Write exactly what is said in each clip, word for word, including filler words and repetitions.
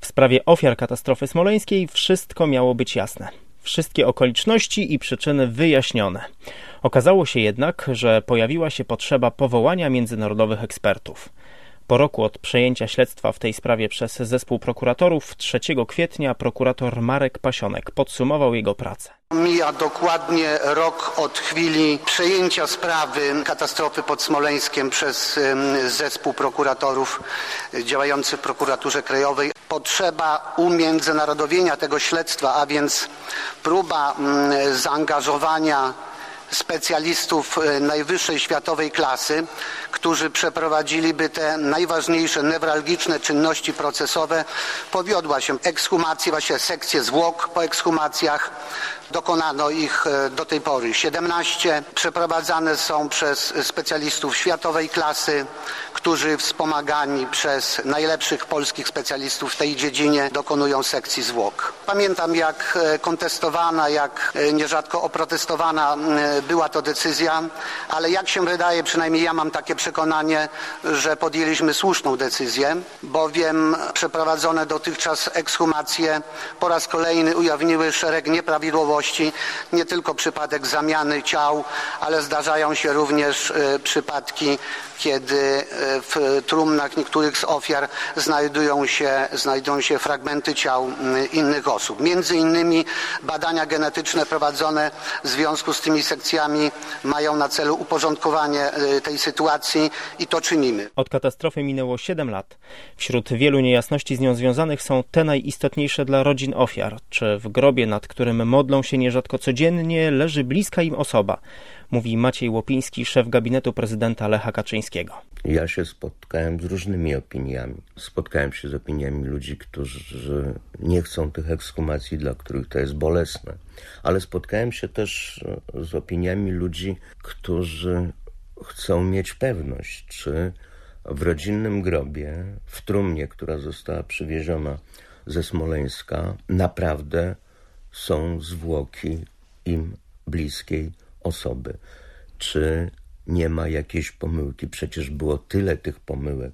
W sprawie ofiar katastrofy smoleńskiej wszystko miało być jasne. Wszystkie okoliczności i przyczyny wyjaśnione. Okazało się jednak, że pojawiła się potrzeba powołania międzynarodowych ekspertów. Po roku od przejęcia śledztwa w tej sprawie przez zespół prokuratorów trzeciego kwietnia prokurator Marek Pasionek podsumował jego pracę. Mija dokładnie rok od chwili przejęcia sprawy katastrofy pod Smoleńskiem przez zespół prokuratorów działający w prokuraturze krajowej. Potrzeba umiędzynarodowienia tego śledztwa, a więc próba zaangażowania specjalistów najwyższej światowej klasy, którzy przeprowadziliby te najważniejsze, newralgiczne czynności procesowe, powiodła się. Ekshumacje, właśnie sekcje zwłok po ekshumacjach, dokonano ich do tej pory siedemnaście. Przeprowadzane są przez specjalistów światowej klasy, którzy wspomagani przez najlepszych polskich specjalistów w tej dziedzinie dokonują sekcji zwłok. Pamiętam, jak kontestowana, jak nierzadko oprotestowana była to decyzja, ale jak się wydaje, przynajmniej ja mam takie przekonanie, że podjęliśmy słuszną decyzję, bowiem przeprowadzone dotychczas ekshumacje po raz kolejny ujawniły szereg nieprawidłowości. Nie tylko przypadek zamiany ciał, ale zdarzają się również przypadki, kiedy w trumnach niektórych z ofiar znajdują się, znajdują się fragmenty ciał innych osób. Między innymi badania genetyczne prowadzone w związku z tymi sekcjami mają na celu uporządkowanie tej sytuacji i to czynimy. Od katastrofy minęło siedem lat. Wśród wielu niejasności z nią związanych są te najistotniejsze dla rodzin ofiar. Czy w grobie, nad którym modlą się nierzadko codziennie, leży bliska im osoba? Mówi Maciej Łopiński, szef gabinetu prezydenta Lecha Kaczyńskiego. Ja się spotkałem z różnymi opiniami. Spotkałem się z opiniami ludzi, którzy nie chcą tych ekshumacji, dla których to jest bolesne. Ale spotkałem się też z opiniami ludzi, którzy chcą mieć pewność, czy w rodzinnym grobie, w trumnie, która została przywieziona ze Smoleńska, naprawdę są zwłoki im bliskiej osoby. Czy nie ma jakiejś pomyłki? Przecież było tyle tych pomyłek.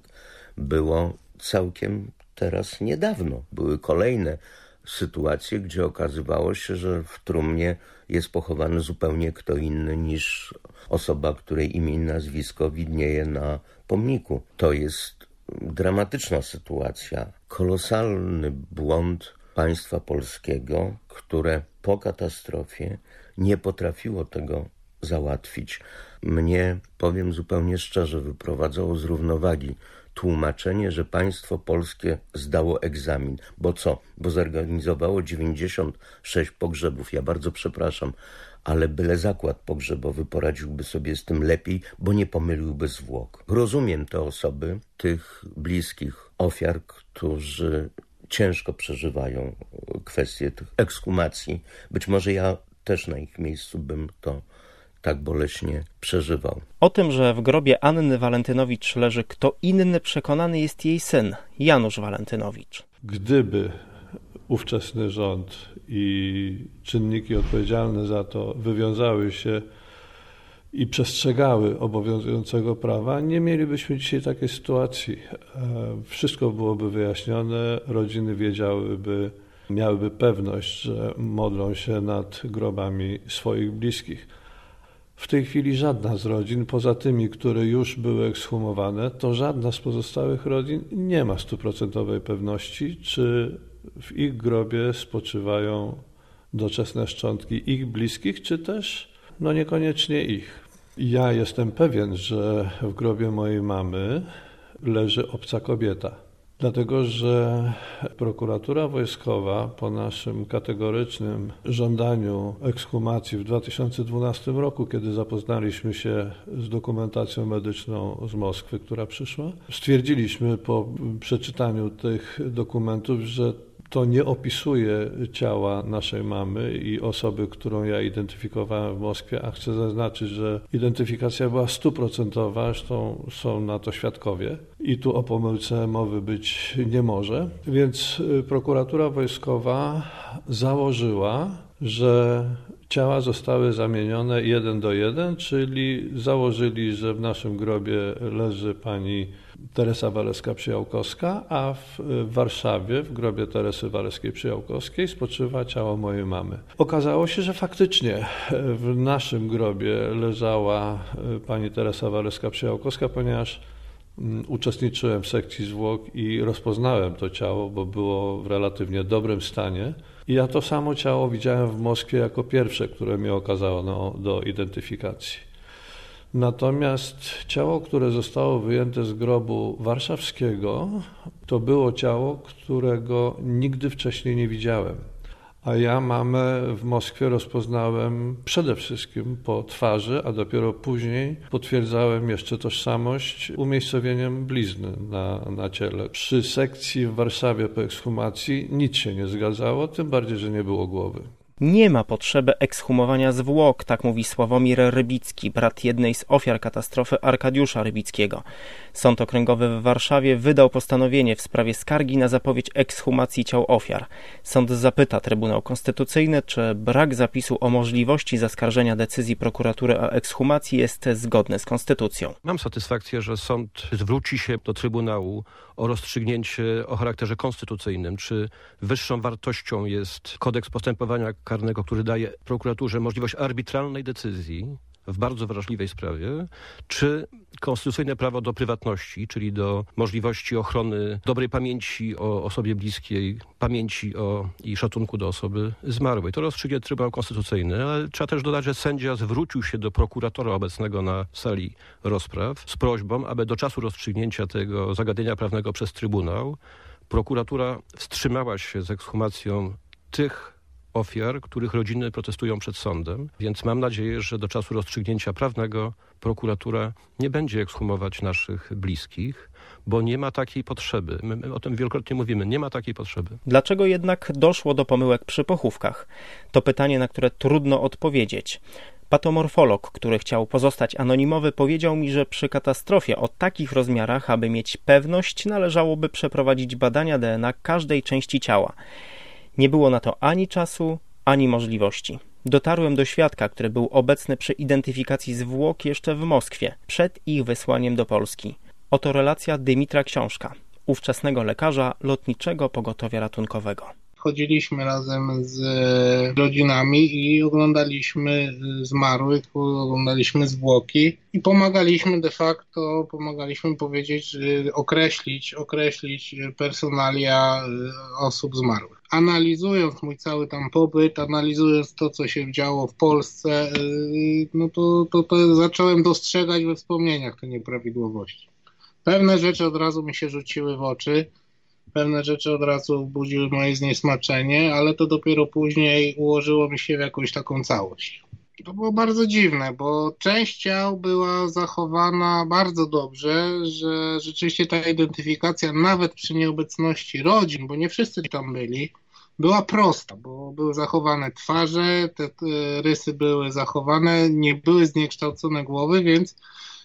Było całkiem teraz niedawno. Były kolejne sytuacje, gdzie okazywało się, że w trumnie jest pochowany zupełnie kto inny niż osoba, której imię i nazwisko widnieje na pomniku. To jest dramatyczna sytuacja. Kolosalny błąd państwa polskiego, które po katastrofie nie potrafiło tego załatwić. Mnie, powiem zupełnie szczerze, wyprowadzało z równowagi tłumaczenie, że państwo polskie zdało egzamin. Bo co? Bo zorganizowało dziewięćdziesiąt sześć pogrzebów. Ja bardzo przepraszam, ale byle zakład pogrzebowy poradziłby sobie z tym lepiej, bo nie pomyliłby zwłok. Rozumiem te osoby, tych bliskich ofiar, którzy ciężko przeżywają kwestie tych ekshumacji. Być może ja też na ich miejscu bym to tak boleśnie przeżywał. O tym, że w grobie Anny Walentynowicz leży kto inny, przekonany jest jej syn, Janusz Walentynowicz. Gdyby ówczesny rząd i czynniki odpowiedzialne za to wywiązały się i przestrzegały obowiązującego prawa, nie mielibyśmy dzisiaj takiej sytuacji. Wszystko byłoby wyjaśnione, rodziny wiedziałyby, miałyby pewność, że modlą się nad grobami swoich bliskich. W tej chwili żadna z rodzin, poza tymi, które już były ekshumowane, to żadna z pozostałych rodzin nie ma stuprocentowej pewności, czy w ich grobie spoczywają doczesne szczątki ich bliskich, czy też no niekoniecznie ich. Ja jestem pewien, że w grobie mojej mamy leży obca kobieta. Dlatego, że prokuratura wojskowa po naszym kategorycznym żądaniu ekshumacji w dwa tysiące dwunastym roku, kiedy zapoznaliśmy się z dokumentacją medyczną z Moskwy, która przyszła, stwierdziliśmy po przeczytaniu tych dokumentów, że to nie opisuje ciała naszej mamy i osoby, którą ja identyfikowałem w Moskwie, a chcę zaznaczyć, że identyfikacja była stuprocentowa, zresztą są na to świadkowie i tu o pomyłce mowy być nie może. Więc prokuratura wojskowa założyła, że ciała zostały zamienione jeden do jeden, czyli założyli, że w naszym grobie leży pani Teresa Walewska-Przyjałkowska, a w Warszawie, w grobie Teresy Walewskiej-Przyjałkowskiej spoczywa ciało mojej mamy. Okazało się, że faktycznie w naszym grobie leżała pani Teresa Walewska-Przyjałkowska, ponieważ uczestniczyłem w sekcji zwłok i rozpoznałem to ciało, bo było w relatywnie dobrym stanie. I ja to samo ciało widziałem w Moskwie jako pierwsze, które mnie okazało no, do identyfikacji. Natomiast ciało, które zostało wyjęte z grobu warszawskiego, to było ciało, którego nigdy wcześniej nie widziałem. A ja mamę w Moskwie rozpoznałem przede wszystkim po twarzy, a dopiero później potwierdzałem jeszcze tożsamość umiejscowieniem blizny na, na ciele. Przy sekcji w Warszawie po ekshumacji nic się nie zgadzało, tym bardziej, że nie było głowy. Nie ma potrzeby ekshumowania zwłok, tak mówi Sławomir Rybicki, brat jednej z ofiar katastrofy Arkadiusza Rybickiego. Sąd Okręgowy w Warszawie wydał postanowienie w sprawie skargi na zapowiedź ekshumacji ciał ofiar. Sąd zapyta Trybunał Konstytucyjny, czy brak zapisu o możliwości zaskarżenia decyzji prokuratury o ekshumacji jest zgodny z konstytucją. Mam satysfakcję, że sąd zwróci się do Trybunału o rozstrzygnięcie o charakterze konstytucyjnym, czy wyższą wartością jest kodeks postępowania karnego, który daje prokuraturze możliwość arbitralnej decyzji w bardzo wrażliwej sprawie, czy konstytucyjne prawo do prywatności, czyli do możliwości ochrony dobrej pamięci o osobie bliskiej, pamięci o i szacunku do osoby zmarłej. To rozstrzygnie Trybunał Konstytucyjny, ale trzeba też dodać, że sędzia zwrócił się do prokuratora obecnego na sali rozpraw z prośbą, aby do czasu rozstrzygnięcia tego zagadnienia prawnego przez Trybunał prokuratura wstrzymała się z ekshumacją tych ofiar, których rodziny protestują przed sądem, więc mam nadzieję, że do czasu rozstrzygnięcia prawnego prokuratura nie będzie ekshumować naszych bliskich, bo nie ma takiej potrzeby. My, my o tym wielokrotnie mówimy, nie ma takiej potrzeby. Dlaczego jednak doszło do pomyłek przy pochówkach? To pytanie, na które trudno odpowiedzieć. Patomorfolog, który chciał pozostać anonimowy, powiedział mi, że przy katastrofie o takich rozmiarach, aby mieć pewność, należałoby przeprowadzić badania D N A każdej części ciała. Nie było na to ani czasu, ani możliwości. Dotarłem do świadka, który był obecny przy identyfikacji zwłok jeszcze w Moskwie, przed ich wysłaniem do Polski. Oto relacja Dymitra Książka, ówczesnego lekarza Lotniczego Pogotowia Ratunkowego. Chodziliśmy razem z rodzinami i oglądaliśmy zmarłych, oglądaliśmy zwłoki i pomagaliśmy de facto, pomagaliśmy powiedzieć, określić, określić personalia osób zmarłych. Analizując mój cały tam pobyt, analizując to, co się działo w Polsce, no to, to, to zacząłem dostrzegać we wspomnieniach te nieprawidłowości. Pewne rzeczy od razu mi się rzuciły w oczy. Pewne rzeczy od razu budziły moje zniesmaczenie, ale to dopiero później ułożyło mi się w jakąś taką całość. To było bardzo dziwne, bo część ciał była zachowana bardzo dobrze, że rzeczywiście ta identyfikacja nawet przy nieobecności rodzin, bo nie wszyscy tam byli, była prosta, bo były zachowane twarze, te rysy były zachowane, nie były zniekształcone głowy, więc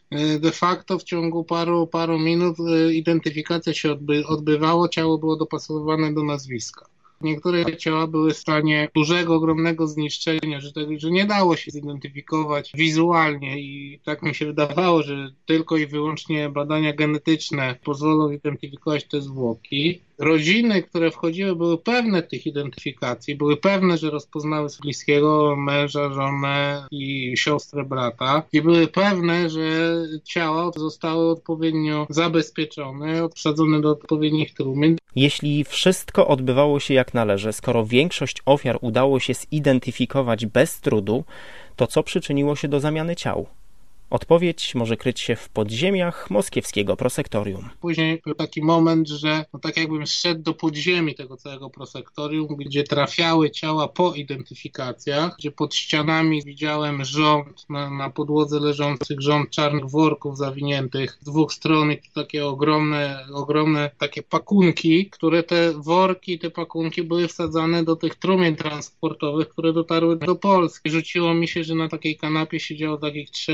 de facto w ciągu paru, paru minut identyfikacja się odby, odbywała, ciało było dopasowane do nazwiska. Niektóre ciała były w stanie dużego, ogromnego zniszczenia, że, tak, że nie dało się zidentyfikować wizualnie i tak mi się wydawało, że tylko i wyłącznie badania genetyczne pozwolą identyfikować te zwłoki. Rodziny, które wchodziły, były pewne tych identyfikacji, były pewne, że rozpoznały bliskiego męża, żonę i siostrę brata i były pewne, że ciała zostały odpowiednio zabezpieczone, obsadzone do odpowiednich trumien. Jeśli wszystko odbywało się jak należy, skoro większość ofiar udało się zidentyfikować bez trudu, to co przyczyniło się do zamiany ciał? Odpowiedź może kryć się w podziemiach moskiewskiego prosektorium. Później był taki moment, że no tak jakbym zszedł do podziemi tego całego prosektorium, gdzie trafiały ciała po identyfikacjach, gdzie pod ścianami widziałem rząd, na, na podłodze leżących rząd czarnych worków zawiniętych z dwóch stron i takie ogromne, ogromne takie pakunki, które te worki, te pakunki były wsadzane do tych trumien transportowych, które dotarły do Polski. Rzuciło mi się, że na takiej kanapie siedziało takich trzech obskurów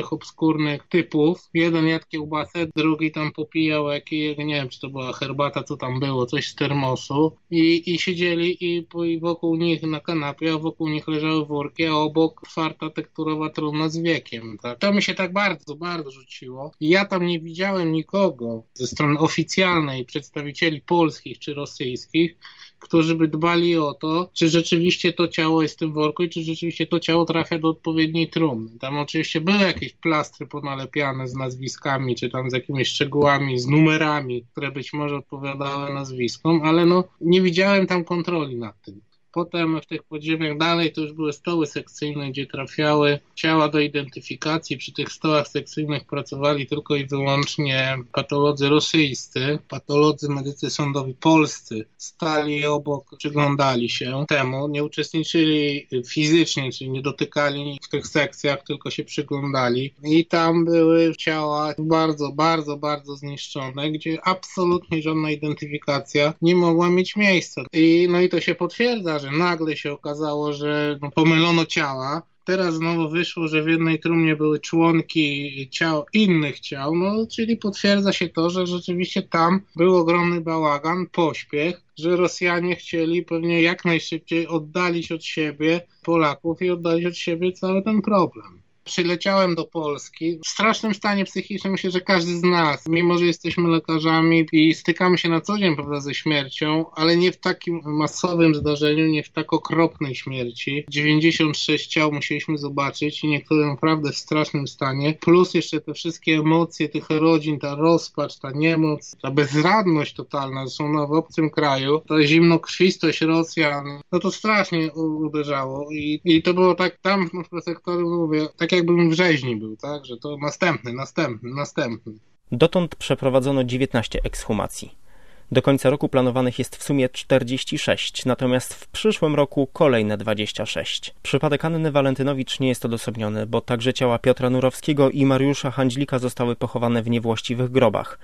czarnoskórnych typów. Jeden jadł kiełbasę, drugi tam popijał jakieś, nie wiem, czy to była herbata, co tam było, coś z termosu. I, i siedzieli i, i wokół nich na kanapie, a wokół nich leżały worki, a obok czwarta tekturowa trumna z wiekiem. Tak? To mi się tak bardzo, bardzo rzuciło. I ja tam nie widziałem nikogo ze strony oficjalnej, przedstawicieli polskich czy rosyjskich, którzy by dbali o to, czy rzeczywiście to ciało jest w tym worku i czy rzeczywiście to ciało trafia do odpowiedniej trumny. Tam oczywiście były jakieś plastry ponalepiane z nazwiskami, czy tam z jakimiś szczegółami, z numerami, które być może odpowiadały nazwiskom, ale no nie widziałem tam kontroli nad tym. Potem w tych podziemiach dalej to już były stoły sekcyjne, gdzie trafiały ciała do identyfikacji. Przy tych stołach sekcyjnych pracowali tylko i wyłącznie patolodzy rosyjscy. Patolodzy medycy sądowi polscy stali obok, przyglądali się temu. Nie uczestniczyli fizycznie, czyli nie dotykali w tych sekcjach, tylko się przyglądali. I tam były ciała bardzo, bardzo, bardzo zniszczone, gdzie absolutnie żadna identyfikacja nie mogła mieć miejsca. I, no i to się potwierdza, że nagle się okazało, że no, pomylono ciała. Teraz znowu wyszło, że w jednej trumnie były członki ciał innych ciał, no czyli potwierdza się to, że rzeczywiście tam był ogromny bałagan, pośpiech, że Rosjanie chcieli pewnie jak najszybciej oddalić od siebie Polaków i oddalić od siebie cały ten problem. Przyleciałem do Polski w strasznym stanie psychicznym, myślę, że każdy z nas, mimo że jesteśmy lekarzami i stykamy się na co dzień, prawda, ze śmiercią, ale nie w takim masowym zdarzeniu, nie w tak okropnej śmierci. dziewięćdziesiąt sześć ciał musieliśmy zobaczyć i niektóre naprawdę w strasznym stanie, plus jeszcze te wszystkie emocje tych rodzin, ta rozpacz, ta niemoc, ta bezradność totalna, że są no, w obcym kraju, ta zimnokrwistość Rosjan, no to strasznie uderzało i, i to było tak, tam w prosektorium mówię, tak jakbym w rzeźni był, tak, że to następny, następny, następny. Dotąd przeprowadzono dziewiętnaście ekshumacji. Do końca roku planowanych jest w sumie czterdzieści sześć, natomiast w przyszłym roku kolejne dwadzieścia sześć. Przypadek Anny Walentynowicz nie jest odosobniony, bo także ciała Piotra Nurowskiego i Mariusza Handźlika zostały pochowane w niewłaściwych grobach.